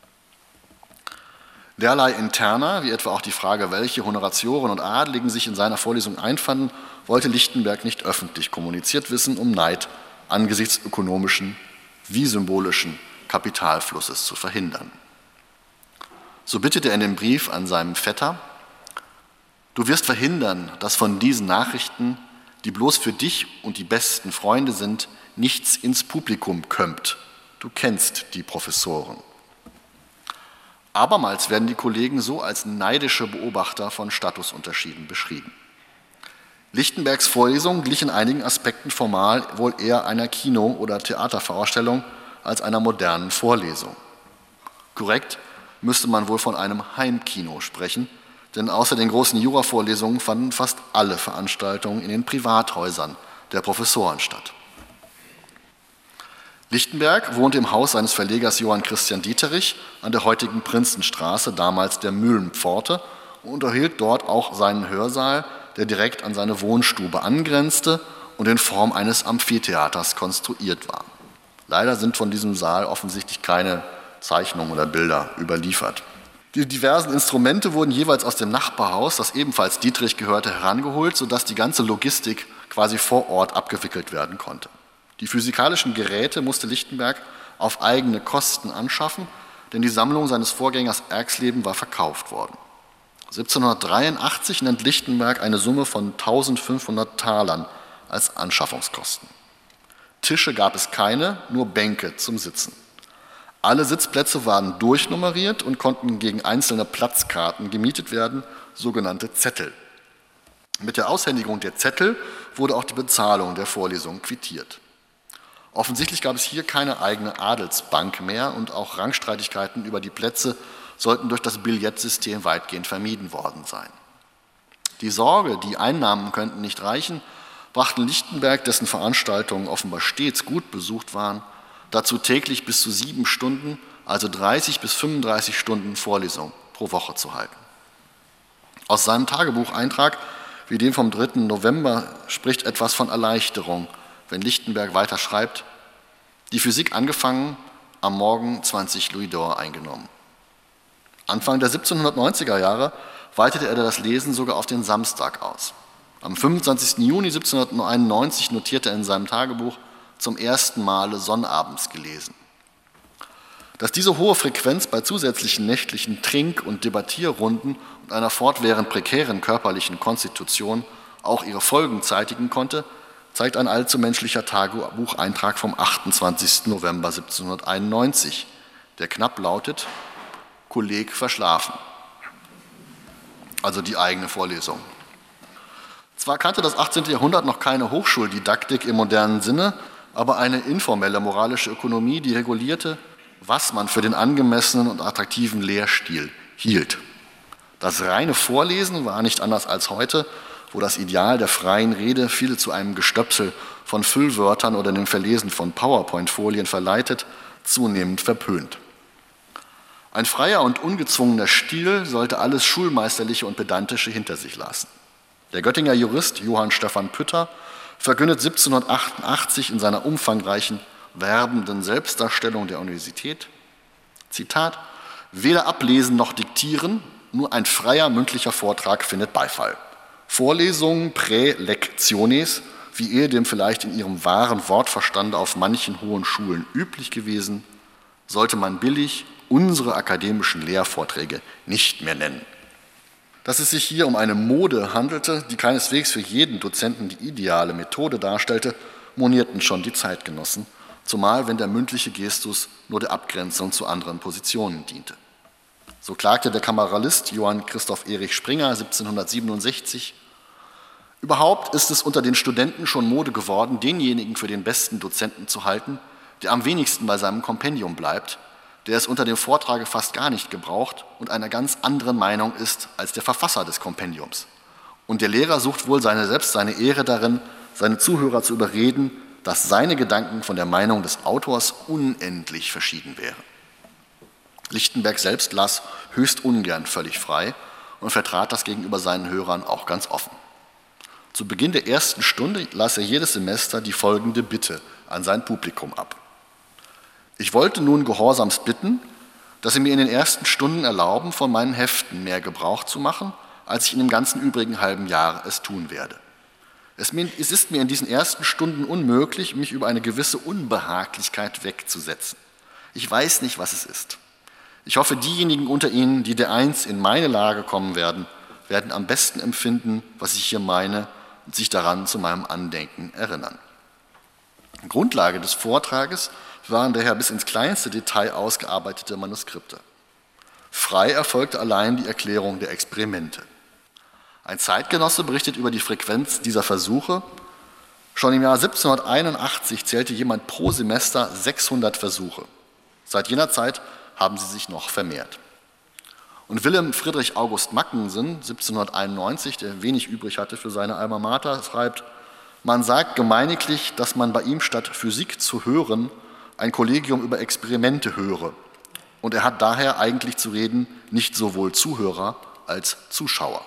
Derlei Interna, wie etwa auch die Frage, welche Honoratioren und Adligen sich in seiner Vorlesung einfanden, wollte Lichtenberg nicht öffentlich kommuniziert wissen, um Neid angesichts ökonomischen wie symbolischen Kapitalflusses zu verhindern. So bittet er in dem Brief an seinen Vetter: Du wirst verhindern, dass von diesen Nachrichten, die bloß für dich und die besten Freunde sind, nichts ins Publikum kömmt. Du kennst die Professoren. Abermals werden die Kollegen so als neidische Beobachter von Statusunterschieden beschrieben. Lichtenbergs Vorlesung glich in einigen Aspekten formal wohl eher einer Kino- oder Theatervorstellung als einer modernen Vorlesung. Korrekt müsste man wohl von einem Heimkino sprechen, denn außer den großen Jura-Vorlesungen fanden fast alle Veranstaltungen in den Privathäusern der Professoren statt. Lichtenberg wohnte im Haus seines Verlegers Johann Christian Dieterich an der heutigen Prinzenstraße, damals der Mühlenpforte, und unterhielt dort auch seinen Hörsaal, der direkt an seine Wohnstube angrenzte und in Form eines Amphitheaters konstruiert war. Leider sind von diesem Saal offensichtlich keine Zeichnungen oder Bilder überliefert. Die diversen Instrumente wurden jeweils aus dem Nachbarhaus, das ebenfalls Dietrich gehörte, herangeholt, sodass die ganze Logistik quasi vor Ort abgewickelt werden konnte. Die physikalischen Geräte musste Lichtenberg auf eigene Kosten anschaffen, denn die Sammlung seines Vorgängers Erxleben war verkauft worden. siebzehnhundertdreiundachtzig nennt Lichtenberg eine Summe von eintausendfünfhundert Talern als Anschaffungskosten. Tische gab es keine, nur Bänke zum Sitzen. Alle Sitzplätze waren durchnummeriert und konnten gegen einzelne Platzkarten gemietet werden, sogenannte Zettel. Mit der Aushändigung der Zettel wurde auch die Bezahlung der Vorlesung quittiert. Offensichtlich gab es hier keine eigene Adelsbank mehr und auch Rangstreitigkeiten über die Plätze sollten durch das Billettsystem weitgehend vermieden worden sein. Die Sorge, die Einnahmen könnten nicht reichen, brachten Lichtenberg, dessen Veranstaltungen offenbar stets gut besucht waren, dazu täglich bis zu sieben Stunden, also dreißig bis fünfunddreißig Stunden Vorlesung pro Woche zu halten. Aus seinem Tagebucheintrag, wie dem vom dritten November, spricht etwas von Erleichterung, wenn Lichtenberg weiter schreibt: Die Physik angefangen, am Morgen zwanzig Louis d'Or eingenommen. Anfang der siebzehnhundertneunziger Jahre weitete er das Lesen sogar auf den Samstag aus. Am fünfundzwanzigsten Juni siebzehnhunderteinundneunzig notierte er in seinem Tagebuch: zum ersten Male sonnabends gelesen. Dass diese hohe Frequenz bei zusätzlichen nächtlichen Trink- und Debattierrunden und einer fortwährend prekären körperlichen Konstitution auch ihre Folgen zeitigen konnte, zeigt ein allzu menschlicher Tagebucheintrag vom achtundzwanzigsten November siebzehnhunderteinundneunzig, der knapp lautet: Kolleg verschlafen. Also die eigene Vorlesung. Zwar kannte das achtzehnte Jahrhundert noch keine Hochschuldidaktik im modernen Sinne, aber eine informelle moralische Ökonomie, die regulierte, was man für den angemessenen und attraktiven Lehrstil hielt. Das reine Vorlesen war nicht anders als heute, wo das Ideal der freien Rede viele zu einem Gestöpsel von Füllwörtern oder dem Verlesen von PowerPoint-Folien verleitet, zunehmend verpönt. Ein freier und ungezwungener Stil sollte alles Schulmeisterliche und Pedantische hinter sich lassen. Der Göttinger Jurist Johann Stephan Pütter verkündet siebzehnhundertachtundachtzig in seiner umfangreichen, werbenden Selbstdarstellung der Universität, Zitat: Weder ablesen noch diktieren, nur ein freier mündlicher Vortrag findet Beifall. Vorlesungen prae lectiones, wie ehedem vielleicht in ihrem wahren Wortverstande auf manchen hohen Schulen üblich gewesen, sollte man billig unsere akademischen Lehrvorträge nicht mehr nennen. Dass es sich hier um eine Mode handelte, die keineswegs für jeden Dozenten die ideale Methode darstellte, monierten schon die Zeitgenossen, zumal wenn der mündliche Gestus nur der Abgrenzung zu anderen Positionen diente. So klagte der Kameralist Johann Christoph Erich Springer siebzehnhundertsiebenundsechzig: Überhaupt ist es unter den Studenten schon Mode geworden, denjenigen für den besten Dozenten zu halten, der am wenigsten bei seinem Kompendium bleibt, der es unter dem Vortrage fast gar nicht gebraucht und einer ganz anderen Meinung ist als der Verfasser des Kompendiums. Und der Lehrer sucht wohl seine, selbst seine Ehre darin, seine Zuhörer zu überreden, dass seine Gedanken von der Meinung des Autors unendlich verschieden wären. Lichtenberg selbst las höchst ungern völlig frei und vertrat das gegenüber seinen Hörern auch ganz offen. Zu Beginn der ersten Stunde las er jedes Semester die folgende Bitte an sein Publikum ab: Ich wollte nun gehorsamst bitten, dass Sie mir in den ersten Stunden erlauben, von meinen Heften mehr Gebrauch zu machen, als ich in dem ganzen übrigen halben Jahr es tun werde. Es ist mir in diesen ersten Stunden unmöglich, mich über eine gewisse Unbehaglichkeit wegzusetzen. Ich weiß nicht, was es ist. Ich hoffe, diejenigen unter Ihnen, die dereinst in meine Lage kommen werden, werden am besten empfinden, was ich hier meine und sich daran zu meinem Andenken erinnern. Grundlage des Vortrages waren daher bis ins kleinste Detail ausgearbeitete Manuskripte. Frei erfolgte allein die Erklärung der Experimente. Ein Zeitgenosse berichtet über die Frequenz dieser Versuche. Schon im Jahr siebzehnhunderteinundachtzig zählte jemand pro Semester sechshundert Versuche. Seit jener Zeit haben sie sich noch vermehrt. Und Wilhelm Friedrich August Mackensen, siebzehnhunderteinundneunzig, der wenig übrig hatte für seine Alma Mater, schreibt: Man sagt gemeiniglich, dass man bei ihm statt Physik zu hören ein Kollegium über Experimente höre. Und er hat daher eigentlich zu reden nicht sowohl Zuhörer als Zuschauer.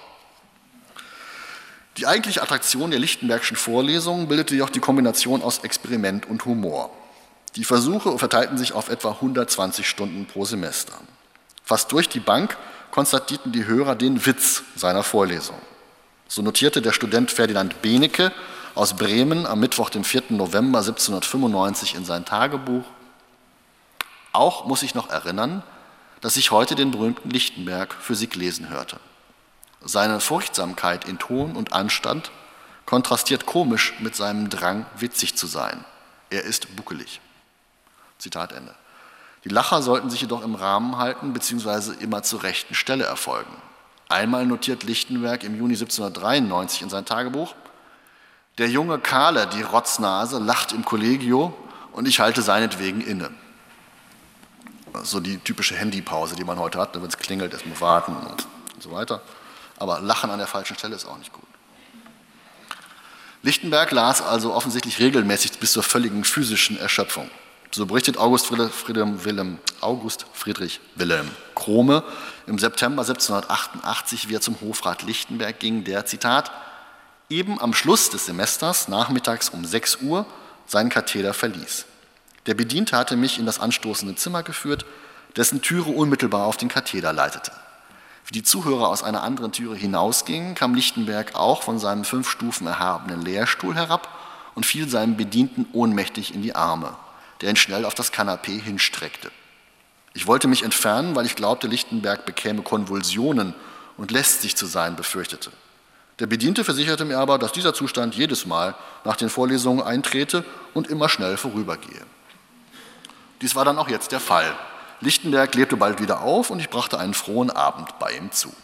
Die eigentliche Attraktion der Lichtenbergschen Vorlesungen bildete jedoch die Kombination aus Experiment und Humor. Die Versuche verteilten sich auf etwa hundertzwanzig Stunden pro Semester. Fast durch die Bank konstatierten die Hörer den Witz seiner Vorlesung. So notierte der Student Ferdinand Benecke aus Bremen am Mittwoch, dem vierten November siebzehnhundertfünfundneunzig in sein Tagebuch: Auch muss ich noch erinnern, dass ich heute den berühmten Lichtenberg Physik lesen hörte. Seine Furchtsamkeit in Ton und Anstand kontrastiert komisch mit seinem Drang, witzig zu sein. Er ist buckelig. Zitat Ende. Die Lacher sollten sich jedoch im Rahmen halten bzw. immer zur rechten Stelle erfolgen. Einmal notiert Lichtenberg im Juni siebzehnhundertdreiundneunzig in sein Tagebuch: Der junge Kahle, die Rotznase, lacht im Kollegio und ich halte seinetwegen inne. So die typische Handypause, die man heute hat, wenn es klingelt, erstmal warten und so weiter. Aber Lachen an der falschen Stelle ist auch nicht gut. Lichtenberg las also offensichtlich regelmäßig bis zur völligen physischen Erschöpfung. So berichtet August Friedrich, Friedrich, Wilhelm, August Friedrich Wilhelm Krome im September siebzehnhundertachtundachtzig, wie er zum Hofrat Lichtenberg ging, der, Zitat, eben am Schluss des Semesters, nachmittags um sechs Uhr, seinen Katheder verließ. Der Bediente hatte mich in das anstoßende Zimmer geführt, dessen Türe unmittelbar auf den Katheder leitete. Wie die Zuhörer aus einer anderen Türe hinausgingen, kam Lichtenberg auch von seinem fünf Stufen erhabenen Lehrstuhl herab und fiel seinem Bedienten ohnmächtig in die Arme, der ihn schnell auf das Kanapee hinstreckte. Ich wollte mich entfernen, weil ich glaubte, Lichtenberg bekäme Konvulsionen und lästig zu sein befürchtete. Der Bediente versicherte mir aber, dass dieser Zustand jedes Mal nach den Vorlesungen eintrete und immer schnell vorübergehe. Dies war dann auch jetzt der Fall. Lichtenberg lebte bald wieder auf und ich brachte einen frohen Abend bei ihm zu.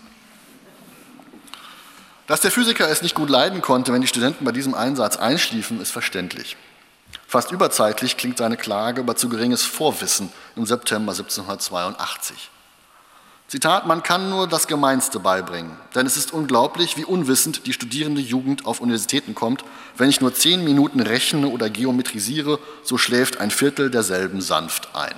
Dass der Physiker es nicht gut leiden konnte, wenn die Studenten bei diesem Einsatz einschliefen, ist verständlich. Fast überzeitlich klingt seine Klage über zu geringes Vorwissen im September siebzehnhundertzweiundachtzig. Zitat: Man kann nur das Gemeinste beibringen, denn es ist unglaublich, wie unwissend die studierende Jugend auf Universitäten kommt. Wenn ich nur zehn Minuten rechne oder geometrisiere, so schläft ein Viertel derselben sanft ein.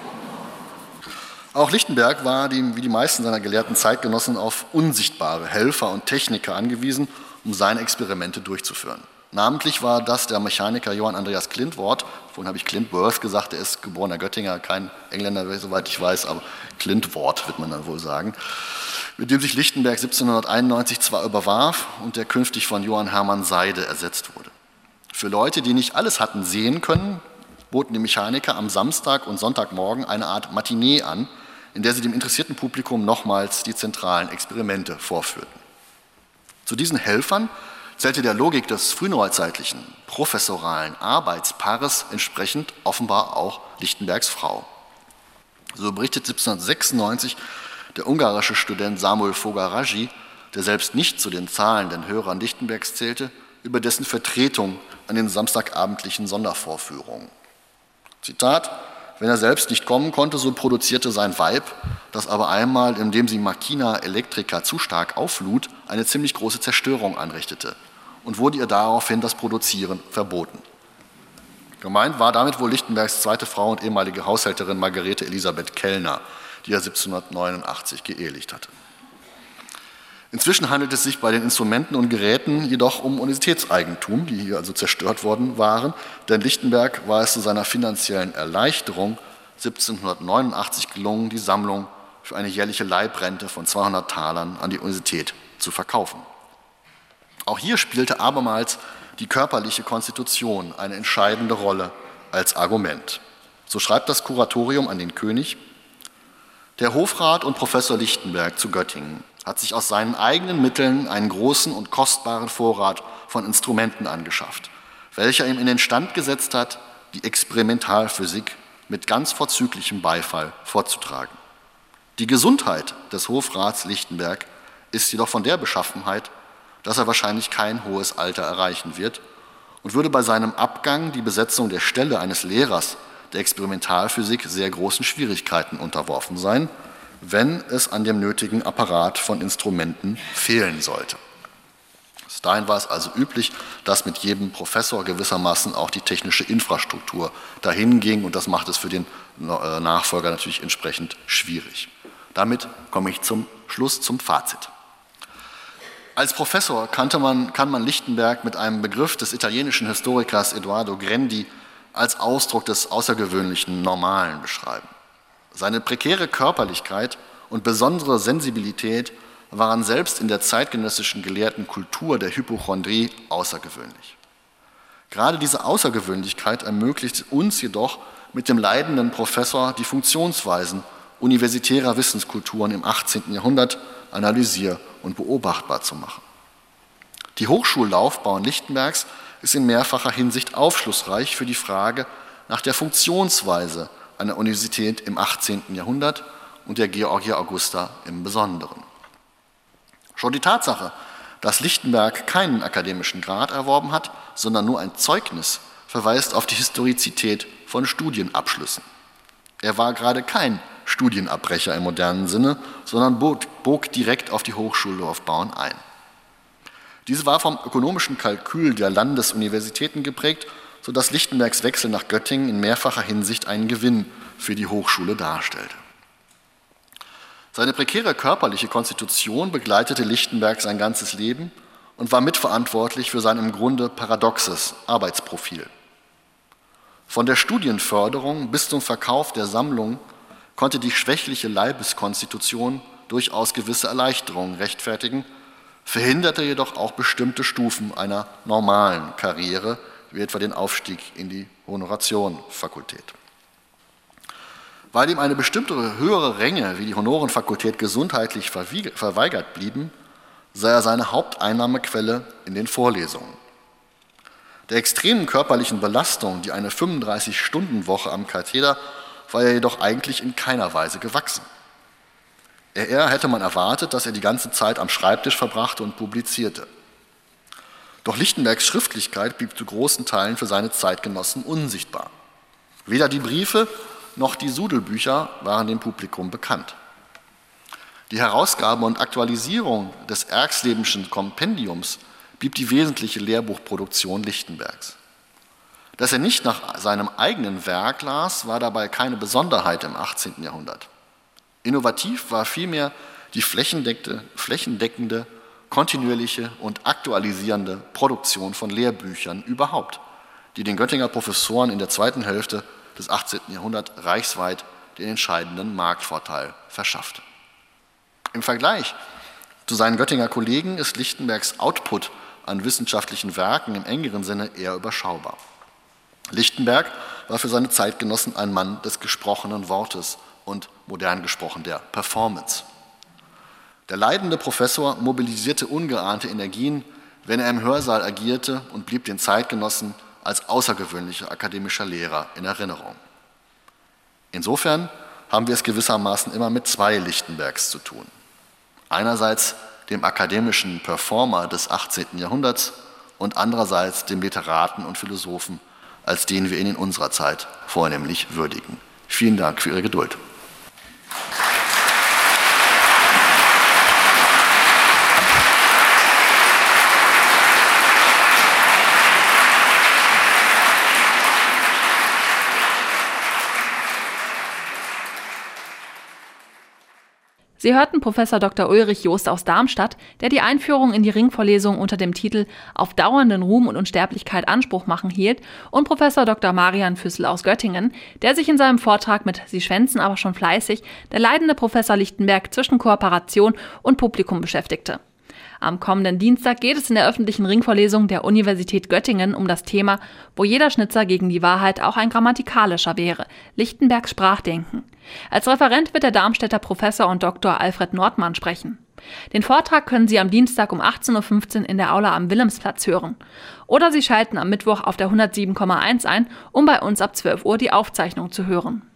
Auch Lichtenberg war, die, wie die meisten seiner gelehrten Zeitgenossen, auf unsichtbare Helfer und Techniker angewiesen, um seine Experimente durchzuführen. Namentlich war das der Mechaniker Johann Andreas Klindworth. Vorhin habe ich Klindworth gesagt, er ist geborener Göttinger, kein Engländer, soweit ich weiß, aber Klindworth wird man dann wohl sagen, mit dem sich Lichtenberg siebzehnhunderteinundneunzig zwar überwarf und der künftig von Johann Hermann Seide ersetzt wurde. Für Leute, die nicht alles hatten sehen können, boten die Mechaniker am Samstag und Sonntagmorgen eine Art Matinee an, in der sie dem interessierten Publikum nochmals die zentralen Experimente vorführten. Zu diesen Helfern zählte der Logik des frühneuzeitlichen professoralen Arbeitspaares entsprechend offenbar auch Lichtenbergs Frau. So berichtet siebzehnhundertsechsundneunzig der ungarische Student Samuel Fogarasi, der selbst nicht zu den zahlenden Hörern Lichtenbergs zählte, über dessen Vertretung an den samstagabendlichen Sondervorführungen. Zitat: Wenn er selbst nicht kommen konnte, so produzierte sein Weib, das aber einmal, indem sie Machina Electrica zu stark auflud, eine ziemlich große Zerstörung anrichtete und wurde ihr daraufhin das Produzieren verboten. Gemeint war damit wohl Lichtenbergs zweite Frau und ehemalige Haushälterin Margarete Elisabeth Kellner, die er siebzehnhundertneunundachtzig geehelicht hatte. Inzwischen handelt es sich bei den Instrumenten und Geräten jedoch um Universitätseigentum, die hier also zerstört worden waren, denn Lichtenberg war es zu seiner finanziellen Erleichterung siebzehnhundertneunundachtzig gelungen, die Sammlung für eine jährliche Leibrente von zweihundert Talern an die Universität zu verkaufen. Auch hier spielte abermals die körperliche Konstitution eine entscheidende Rolle als Argument. So schreibt das Kuratorium an den König: Der Hofrat und Professor Lichtenberg zu Göttingen hat sich aus seinen eigenen Mitteln einen großen und kostbaren Vorrat von Instrumenten angeschafft, welcher ihm in den Stand gesetzt hat, die Experimentalphysik mit ganz vorzüglichem Beifall vorzutragen. Die Gesundheit des Hofrats Lichtenberg ist jedoch von der Beschaffenheit, dass er wahrscheinlich kein hohes Alter erreichen wird und würde bei seinem Abgang die Besetzung der Stelle eines Lehrers der Experimentalphysik sehr großen Schwierigkeiten unterworfen sein, wenn es an dem nötigen Apparat von Instrumenten fehlen sollte. Bis dahin war es also üblich, dass mit jedem Professor gewissermaßen auch die technische Infrastruktur dahin ging, und das macht es für den Nachfolger natürlich entsprechend schwierig. Damit komme ich zum Schluss, zum Fazit. Als Professor kannte man, kann man Lichtenberg mit einem Begriff des italienischen Historikers Edoardo Grendi als Ausdruck des außergewöhnlichen Normalen beschreiben. Seine prekäre Körperlichkeit und besondere Sensibilität waren selbst in der zeitgenössischen gelehrten Kultur der Hypochondrie außergewöhnlich. Gerade diese Außergewöhnlichkeit ermöglicht uns jedoch, mit dem leidenden Professor die Funktionsweisen universitärer Wissenskulturen im achtzehnten Jahrhundert analysier- und beobachtbar zu machen. Die Hochschullaufbahn Lichtenbergs ist in mehrfacher Hinsicht aufschlussreich für die Frage nach der Funktionsweise einer Universität im achtzehnten Jahrhundert und der Georgia Augusta im Besonderen. Schon die Tatsache, dass Lichtenberg keinen akademischen Grad erworben hat, sondern nur ein Zeugnis, verweist auf die Historizität von Studienabschlüssen. Er war gerade kein Studienabbrecher im modernen Sinne, sondern bog, bog direkt auf die Hochschullaufbahn ein. Diese war vom ökonomischen Kalkül der Landesuniversitäten geprägt, sodass Lichtenbergs Wechsel nach Göttingen in mehrfacher Hinsicht einen Gewinn für die Hochschule darstellte. Seine prekäre körperliche Konstitution begleitete Lichtenberg sein ganzes Leben und war mitverantwortlich für sein im Grunde paradoxes Arbeitsprofil. Von der Studienförderung bis zum Verkauf der Sammlung konnte die schwächliche Leibeskonstitution durchaus gewisse Erleichterungen rechtfertigen, verhinderte jedoch auch bestimmte Stufen einer normalen Karriere, wie etwa den Aufstieg in die Honoratiorenfakultät. Weil ihm eine bestimmte höhere Ränge wie die Honorenfakultät gesundheitlich verweigert blieben, sah er seine Haupteinnahmequelle in den Vorlesungen. Der extremen körperlichen Belastung, die eine fünfunddreißig-Stunden-Woche am Katheder, war er jedoch eigentlich in keiner Weise gewachsen. Eher hätte man erwartet, dass er die ganze Zeit am Schreibtisch verbrachte und publizierte. Doch Lichtenbergs Schriftlichkeit blieb zu großen Teilen für seine Zeitgenossen unsichtbar. Weder die Briefe noch die Sudelbücher waren dem Publikum bekannt. Die Herausgabe und Aktualisierung des Erxlebenschen Kompendiums blieb die wesentliche Lehrbuchproduktion Lichtenbergs. Dass er nicht nach seinem eigenen Werk las, war dabei keine Besonderheit im achtzehnten Jahrhundert. Innovativ war vielmehr die flächendeckende, flächendeckende, kontinuierliche und aktualisierende Produktion von Lehrbüchern überhaupt, die den Göttinger Professoren in der zweiten Hälfte des achtzehnten Jahrhunderts reichsweit den entscheidenden Marktvorteil verschaffte. Im Vergleich zu seinen Göttinger Kollegen ist Lichtenbergs Output an wissenschaftlichen Werken im engeren Sinne eher überschaubar. Lichtenberg war für seine Zeitgenossen ein Mann des gesprochenen Wortes und modern gesprochen der Performance. Der leidende Professor mobilisierte ungeahnte Energien, wenn er im Hörsaal agierte und blieb den Zeitgenossen als außergewöhnlicher akademischer Lehrer in Erinnerung. Insofern haben wir es gewissermaßen immer mit zwei Lichtenbergs zu tun. Einerseits dem akademischen Performer des achtzehnten Jahrhunderts und andererseits dem Literaten und Philosophen, als den wir ihn in unserer Zeit vornehmlich würdigen. Vielen Dank für Ihre Geduld. Sie hörten Professor Doktor Ulrich Joost aus Darmstadt, der die Einführung in die Ringvorlesung unter dem Titel »Auf dauernden Ruhm und Unsterblichkeit Anspruch machen« hielt, und Professor Doktor Marian Füssel aus Göttingen, der sich in seinem Vortrag mit »Sie schwänzen aber schon fleißig« der leidende Professor Lichtenberg zwischen Kooperation und Publikum beschäftigte. Am kommenden Dienstag geht es in der öffentlichen Ringvorlesung der Universität Göttingen um das Thema »Wo jeder Schnitzer gegen die Wahrheit auch ein grammatikalischer wäre« – Lichtenbergs Sprachdenken. Als Referent wird der Darmstädter Professor und Doktor Alfred Nordmann sprechen. Den Vortrag können Sie am Dienstag um achtzehn Uhr fünfzehn in der Aula am Wilhelmsplatz hören. Oder Sie schalten am Mittwoch auf der hundertsieben Komma eins ein, um bei uns ab zwölf Uhr die Aufzeichnung zu hören.